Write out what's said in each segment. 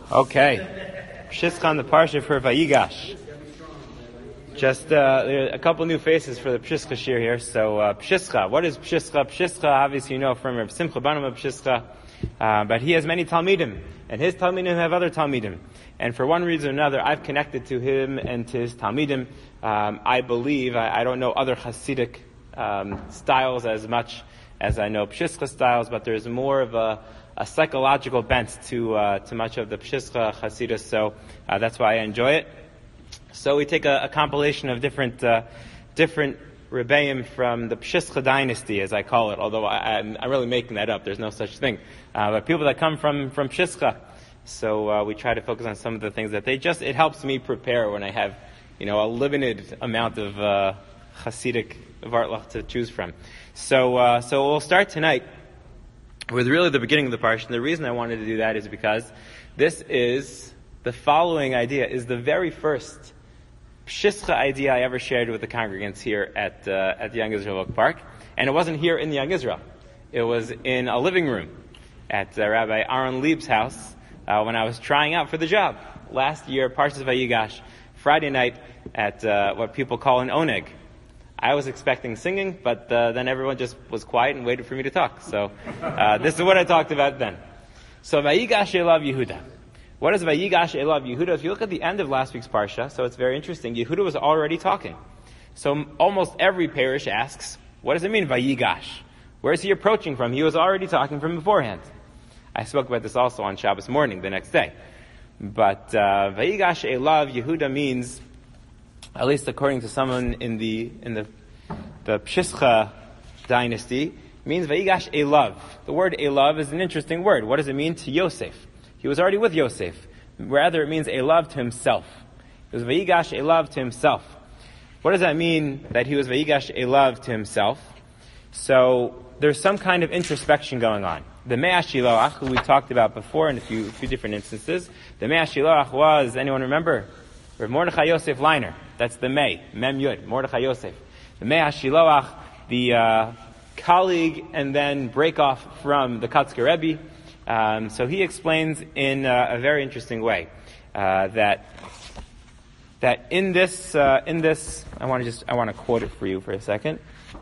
Okay. Pshischa on the Parsha for Vayigash. Just a couple new faces for the Pshischa shir here. So Pshischa, what is Pshischa? Pshischa, obviously you know from Rav Simcha Banim of Pshischa, but he has many Talmidim, and his Talmidim have other Talmidim. And for one reason or another, I've connected to him and to his Talmidim. I believe, I don't know other Hasidic styles as much as I know Pshischa styles, but there's more of a psychological bent to much of the Pshischa Hasidus, so that's why I enjoy it. So we take a compilation of different Rebbeim from the Pshischa dynasty, as I call it, although I'm really making that up, there's no such thing. But people that come from Pshischa. So we try to focus on some of the things that it helps me prepare when I have, a limited amount of Hasidic Vartlach to choose from. So we'll start tonight with really the beginning of the parsha. And the reason I wanted to do that is because the following idea is the very first Pshischa idea I ever shared with the congregants here at the Young Israel Oak Park. And it wasn't here in the Young Israel. It was in a living room at Rabbi Aaron Lieb's house when I was trying out for the job. Last year, Parshas Vayigash, Friday night at what people call an oneg. I was expecting singing, but then everyone just was quiet and waited for me to talk. So this is what I talked about then. So Vayigash Elav Yehuda. What is Vayigash Elav Yehuda? If you look at the end of last week's parsha, so it's very interesting. Yehuda was already talking. So almost every parish asks, what does it mean Vayigash? Where is he approaching from? He was already talking from beforehand. I spoke about this also on Shabbos morning, the next day. But Vayigash Elav Yehuda means, at least according to someone in the Pshischa dynasty, means Vayigash Elav. The word Elav is an interesting word. What does it mean? To Yosef. He was already with Yosef. Rather, it means Elav to himself. It was Vayigash Elav to himself. What does that mean, that he was Vayigash Elav to himself? So there's some kind of introspection going on. The Mei HaShiloach, who we talked about before in a few different instances, the Mei HaShiloach was, anyone remember? Rav Mordechai Yosef Leiner. That's the Mei, Mem Yud, Mordechai Yosef. The Mei HaShiloach, the colleague and then break off from the Kotzker Rebbe. So he explains in a very interesting way that in this I want to quote it for you for a second.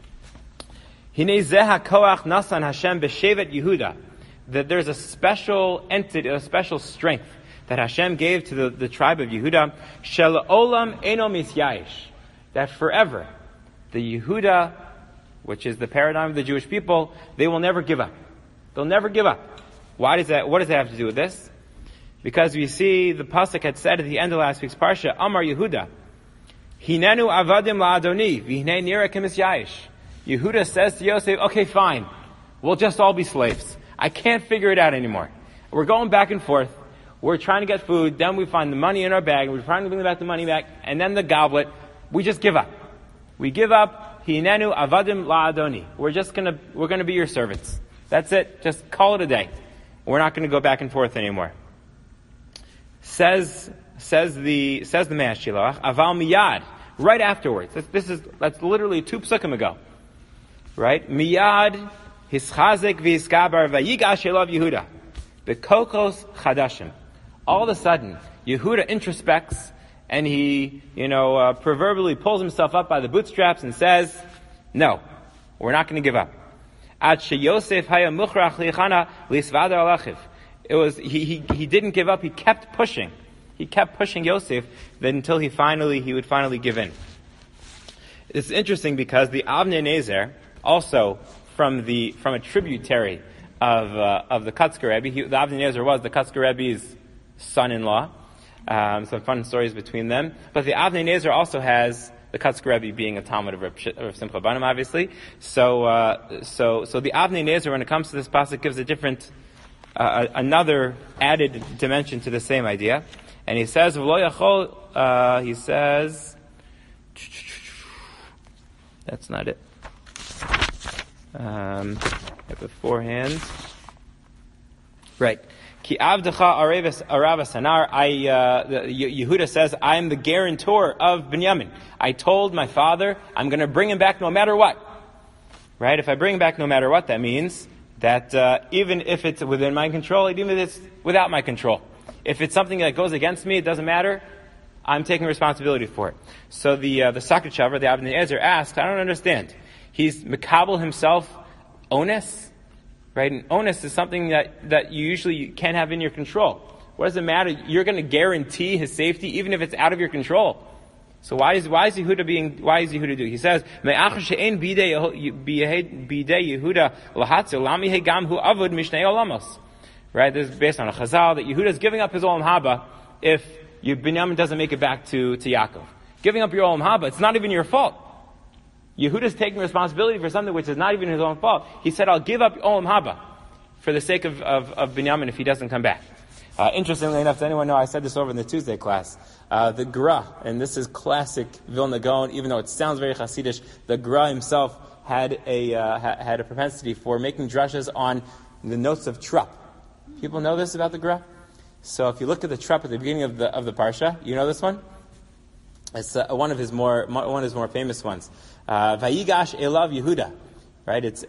Hinei zeh hakoach nasan Hashem b'shevet Yehuda, that there's a special entity, a special strength that Hashem gave to the tribe of Yehuda, shel olam eno misyayish, that forever the Yehuda, which is the paradigm of the Jewish people, they will never give up. They'll never give up. Why does that? What does that have to do with this? Because we see the pasuk had said at the end of last week's parsha, Amar Yehuda, Hinenu avadim la'adoni v'hinei nira kemisyayish. Yehuda says to Yosef, okay, fine, we'll just all be slaves. I can't figure it out anymore. We're going back and forth. We're trying to get food, then we find the money in our bag, we're trying to bring the money back, and then the goblet, we just give up. We give up, Hinenu avadim la'adoni. We're gonna be your servants. That's it, just call it a day. We're not gonna go back and forth anymore. Says the Mei HaShiloach, aval miyad, right afterwards. That's literally 2 psukim ago. Right? Miyad, hischazek v'hiskabar vayigash elav Yehuda. Bekokos chadashim. All of a sudden, Yehuda introspects and he, proverbially pulls himself up by the bootstraps and says, no, we're not going to give up. Ad sheyosef haya muchrach lichana lisvada alachiv. It was, he didn't give up, he kept pushing. He kept pushing Yosef until he would finally give in. It's interesting because the Avnei Nezer, also from a tributary of the Kotzker Rebbe, the Avnei Nezer was the Kotzker Rebbe's son-in-law. Some fun stories between them. But the Avnei Nezer also has the Kotzker Rebbe being a Talmud of Simcha Banim, obviously. So the Avnei Nezer, when it comes to this pasuk, gives a different, another added dimension to the same idea. And he says, that's not it. Beforehand. Right. Ki avdecha aravas hanar. Yehuda says, I am the guarantor of Binyamin. I told my father, I'm going to bring him back no matter what. Right? If I bring him back no matter what, that means that even if it's within my control, even if it's without my control, If it's something that goes against me, it doesn't matter. I'm taking responsibility for it. So the Sakat Shavar, the Avnei Ezer, asks, I don't understand. He's Mekabel himself, onus, right? And onus is something that you usually can't have in your control. What does it matter? You're going to guarantee his safety, even if it's out of your control. So why is Yehuda do? He says, Me'achar she'en bidei Yehuda lahatzil lami hegam hu avud mishnei olamos. Right? This is based on a chazal that Yehuda is giving up his olam haba if Binyamin doesn't make it back to Yaakov. Giving up your olam haba, it's not even your fault. Yehuda is taking responsibility for something which is not even his own fault. He said, I'll give up olam haba for the sake of Binyamin if he doesn't come back. Interestingly enough, does anyone know, I said this over in the Tuesday class, the Gra, and this is classic Vilna Gaon, even though it sounds very Hasidish, the Gra himself had a propensity for making drushes on the notes of trup. People know this about the Gra? So if you look at the trup at the beginning of the parsha, you know this one? It's one of his more famous ones. Vayigash elav Yehuda, right? It's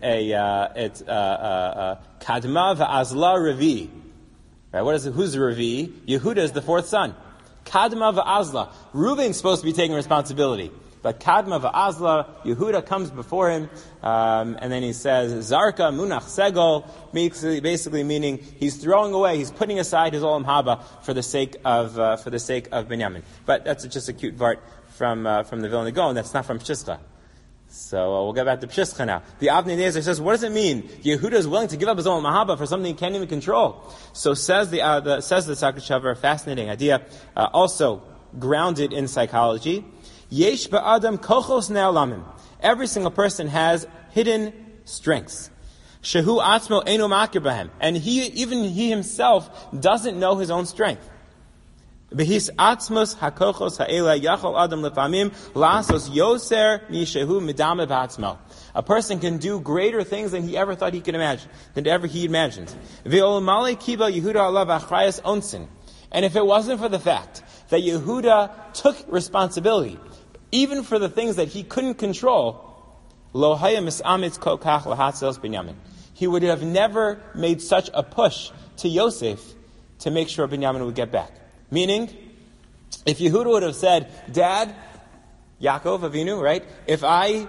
kadma va'azla revi. Right? Who's the revi? Yehuda is the fourth son. Kadma va'azla. Reuben's supposed to be taking responsibility, but Kadma va'azla, Yehuda comes before him, and then he says Zarka munach segol, basically meaning he's throwing away, he's putting aside his olam haba for the sake of Binyamin. But that's just a cute vart from the Vilna Gaon. That's not from Pshischa. So we'll get back to Pshischa now. The Avnei Nezer says, what does it mean? Yehuda is willing to give up his own mahaba for something he can't even control. So says the Sakat Shavar, a fascinating idea, also grounded in psychology. Yesh ba'adam kochos ne'olamim. Every single person has hidden strengths. Shehu atzmo eino makir bahem. And even he himself doesn't know his own strength. Behis atzmos hakochos ha'ela yachol adam lefamim lasos yoser mishehu midame ba'atzmo. A person can do greater things than he ever thought he could imagine, than ever he imagined. Ve'olmale kiba Yehuda alav achrayas onsin. And if it wasn't for the fact that Yehuda took responsibility, even for the things that he couldn't control, lo haya misamitz kokach lahatzelos Binyamin. He would have never made such a push to Yosef to make sure Binyamin would get back. Meaning, if Yehuda would have said, Dad, Yaakov Avinu, right? If I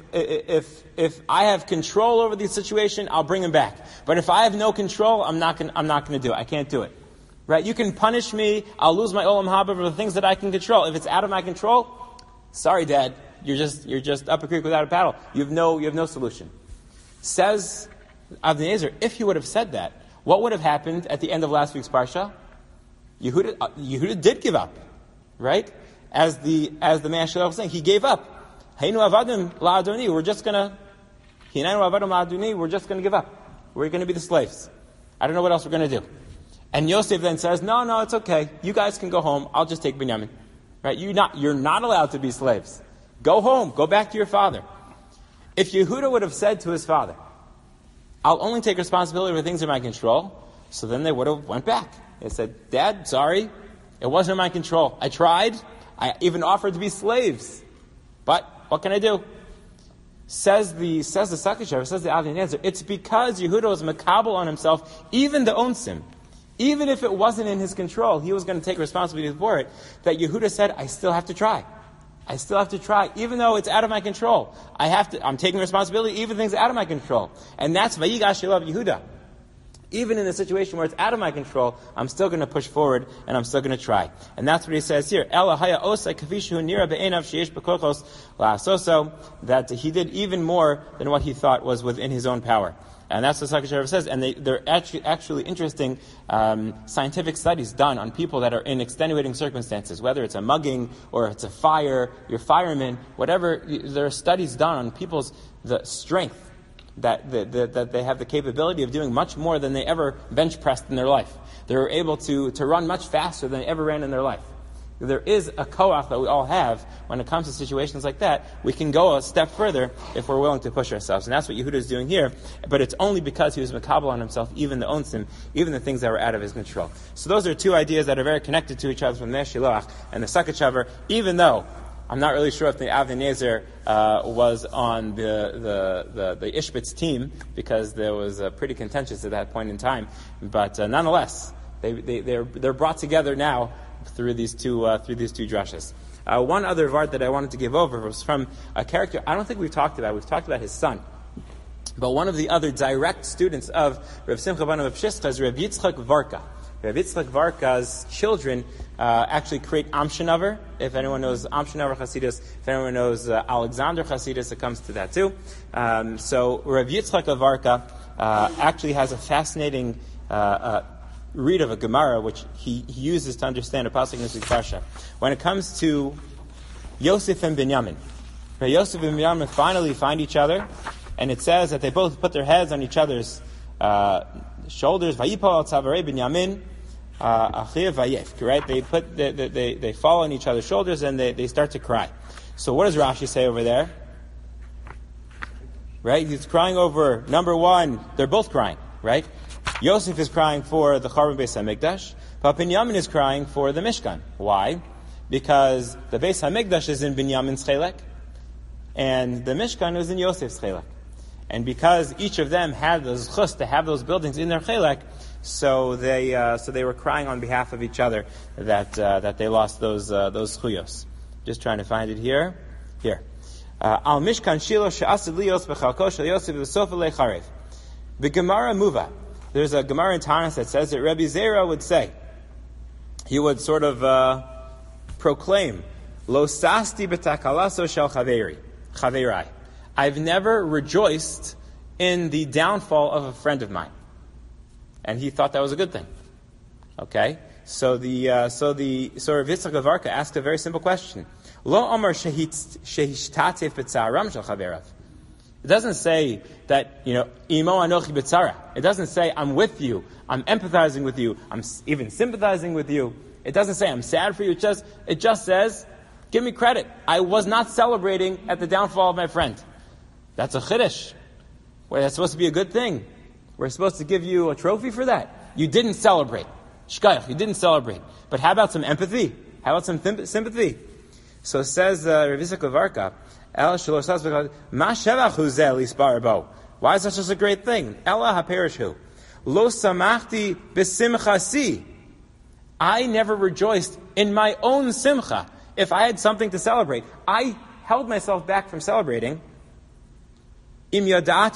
have control over the situation, I'll bring him back. But if I have no control, I'm not going to do it. I can't do it. Right? You can punish me. I'll lose my olam haba for the things that I can control. If it's out of my control, sorry, Dad. You're just up a creek without a paddle. You have no solution. Says Avnei Ezer, if he would have said that, what would have happened at the end of last week's parsha? Yehuda did give up, right? As the man Shalom was saying, he gave up. Heinu avadim la'adoni. We're just gonna give up. We're going to be the slaves. I don't know what else we're going to do. And Yosef then says, no, it's okay. You guys can go home. I'll just take Binyamin. Right? You're not allowed to be slaves. Go home. Go back to your father. If Yehuda would have said to his father, I'll only take responsibility for things in my control, so then they would have went back. They said, Dad, sorry, it wasn't in my control. I tried. I even offered to be slaves. But what can I do? Says the Sakat Shavar, says the Avnei Nezer, it's because Yehuda was makabel on himself, even the onsim. Even if it wasn't in his control, he was going to take responsibility for it, that Yehuda said, I still have to try. Even though it's out of my control. I'm taking responsibility, even things out of my control. And that's Vayigash elav Yehuda. Even in a situation where it's out of my control, I'm still going to push forward, and I'm still going to try. And that's what he says here. That he did even more than what he thought was within his own power. And that's what Sakat Shavar says. And there are actually interesting scientific studies done on people that are in extenuating circumstances, whether it's a mugging or it's a fire, your fireman, whatever. There are studies done on people's the strength that they have the capability of doing much more than they ever bench pressed in their life. They're able to run much faster than they ever ran in their life. There is a koach that we all have when it comes to situations like that. We can go a step further if we're willing to push ourselves. And that's what Yehuda is doing here. But it's only because he was makabel on himself, even the onsim, even the things that were out of his control. So those are two ideas that are very connected to each other from the Shiloach and the Sakat Shavar, even though I'm not really sure if the Avnei Nezer was on the Ishbitz team, because there was pretty contentious at that point in time. But nonetheless, They're brought together now through these two drushes. One other vart that I wanted to give over was from a character I don't think we've talked about. We've talked about his son. But one of the other direct students of Rav Simcha ben Rav Shishcha is Rav Yitzchak Varka. Rav Yitzchak Varka's children actually create Amshinover. If anyone knows Amshinover Chasidus, if anyone knows Alexander Chasidus, it comes to that too. So Rav Yitzchak Varka actually has a fascinating read of a Gemara, which he uses to understand a pasuk in this parsha. When it comes to Yosef and Binyamin, Yosef and Binyamin finally find each other, and it says that they both put their heads on each other's shoulders. Vayipol al tzavarei Binyamin achiv vayef. Right? They fall on each other's shoulders and they start to cry. So what does Rashi say over there? Right? He's crying over, number one, they're both crying, right? Yosef is crying for the Churban Beis HaMikdash, but Binyamin is crying for the Mishkan. Why? Because the Beis HaMikdash is in Binyamin's chelek, and the Mishkan was in Yosef's chelek. And because each of them had the zchus to have those buildings in their chelek, so they were crying on behalf of each other that they lost those zchuyos. Just trying to find it here. Here. Al Mishkan Shiloh she'asid liyos b'chalko shel Yosef v'sofa lecharev. The Gemara Muva. There's a Gemara in Tanis that says that Rabbi Zera would say, he would sort of proclaim, Lo sasti b'takalaso shel chaverai. I've never rejoiced in the downfall of a friend of mine. And he thought that was a good thing. Okay? So Rav Yitzchak Varka asked a very simple question. Lo omar shehishtatef b'tzaram shel chaverav. It doesn't say that, imo anochi b'tzara. It doesn't say, I'm with you, I'm empathizing with you, I'm even sympathizing with you. It doesn't say, I'm sad for you. It just says, give me credit. I was not celebrating at the downfall of my friend. That's a chiddush. Well, that's supposed to be a good thing. We're supposed to give you a trophy for that. You didn't celebrate. Shkayach, you didn't celebrate. But how about some empathy? How about some sympathy? So says Rav Yitzchak Varka, why is that such a great thing? Ella haperishu. Lo samachti b'simchasi. I never rejoiced in my own simcha. If I had something to celebrate, I held myself back from celebrating. That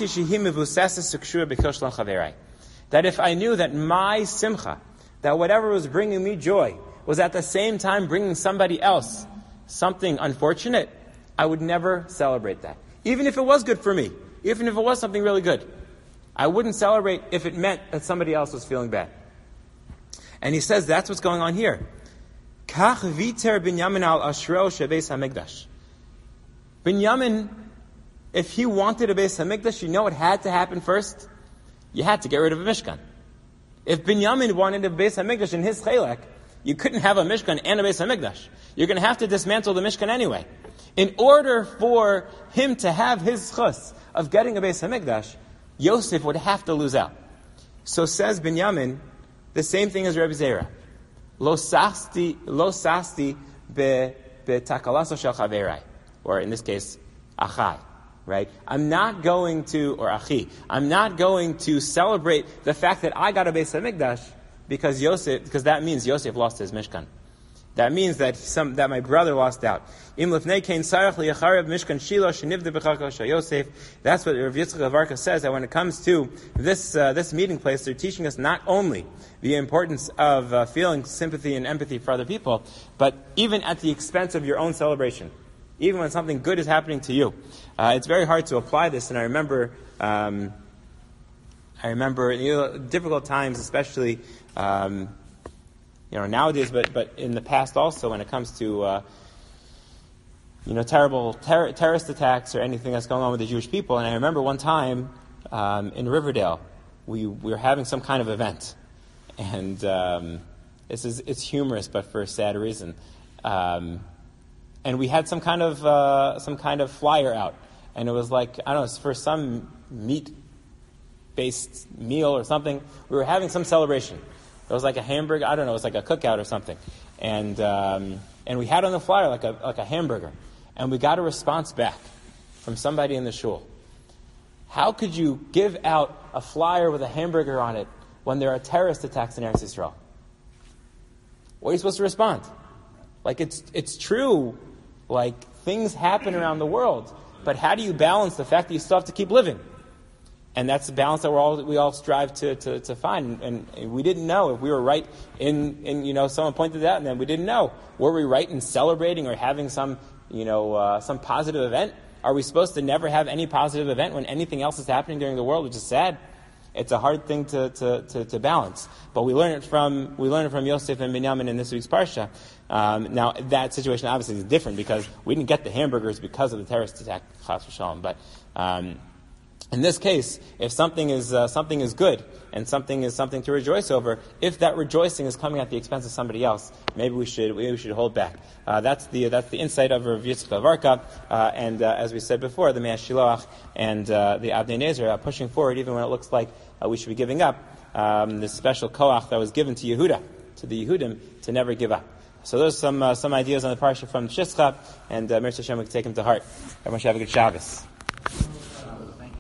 if I knew that my simcha, that whatever was bringing me joy, was at the same time bringing somebody else something unfortunate, I would never celebrate that. Even if it was good for me, even if it was something really good, I wouldn't celebrate if it meant that somebody else was feeling bad. And he says that's what's going on here. Kach viter Binyamin al ashro shebeis hamikdash. Binyamin, if he wanted a Beis Hamikdash, you know what had to happen first? You had to get rid of a Mishkan. If Binyamin wanted a Beis Hamikdash in his chelek, you couldn't have a Mishkan and a Beis Hamikdash. You're going to have to dismantle the Mishkan anyway. In order for him to have his chus of getting a Beis Hamikdash, Yosef would have to lose out. So says Binyamin, the same thing as Rebbe Zera. Lo sasti be takalaso shel chaverai. Or in this case, achai. Right? I'm not going to celebrate the fact that I got a Beis Hamikdash because that means Yosef lost his Mishkan. That means that my brother lost out. That's what Rav Yitzchak Varka says, that when it comes to this meeting place, they're teaching us not only the importance of feeling sympathy and empathy for other people, but even at the expense of your own celebration. Even when something good is happening to you. It's very hard to apply this, and I remember difficult times, especially nowadays, but in the past also, when it comes to terrible terrorist attacks or anything that's going on with the Jewish people. And I remember one time in Riverdale, we were having some kind of event, and it's humorous, but for a sad reason. And we had some kind of flyer out, and it was like, I don't know, it's for some meat-based meal or something. We were having some celebration. It was like a hamburger. I don't know. It was like a cookout or something, and we had on the flyer like a hamburger, and we got a response back from somebody in the shul. How could you give out a flyer with a hamburger on it when there are terrorist attacks in Eretz Yisrael? What are you supposed to respond? Like, it's true, like, things happen around the world, but how do you balance the fact that you still have to keep living? And that's the balance that we all strive to find. And we didn't know if we were right in someone pointed that out, and then we didn't know. Were we right in celebrating or having some positive event? Are we supposed to never have any positive event when anything else is happening during the world, which is sad? It's a hard thing to balance. But we learn it from Yosef and Binyamin in this week's parsha. Now that situation obviously is different because we didn't get the hamburgers because of the terrorist attack, chas v'shalom. But in this case, if something is good and something is something to rejoice over, if that rejoicing is coming at the expense of somebody else, maybe we should hold back. That's the insight of Rav Yitzchak Varka, and as we said before, the Mei Shiloach and the Avnei Nezer are pushing forward even when it looks like we should be giving up. This special koach that was given to Yehuda, to the Yehudim, to never give up. So there's some ideas on the parsha from Shishcha, and Mir Hashem we can take them to heart. Everyone should have a good Shabbos.